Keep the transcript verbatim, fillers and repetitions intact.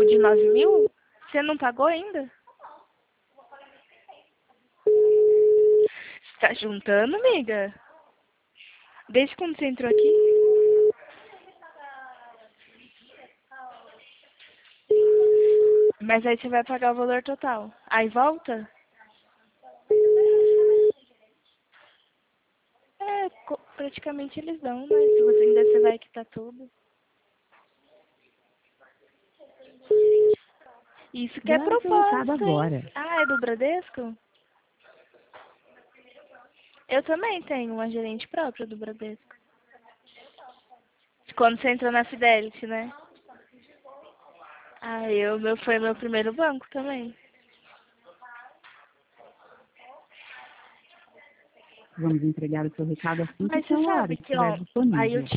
de nove mil? Você não pagou ainda? Você tá juntando, amiga? Desde quando você entrou aqui? Mas aí você vai pagar o valor total. Aí volta? É, praticamente eles dão, mas se você ainda você vai quitar tudo. Isso que é proposta, hein? Ah, é do Bradesco? Eu também tenho uma gerente própria do Bradesco. Quando você entrou na Fidelity, né? Ah, eu, meu, foi meu primeiro banco também. Vamos entregar o seu recado assim que Mas o você celular sabe que, estiver ó, aí eu disponível.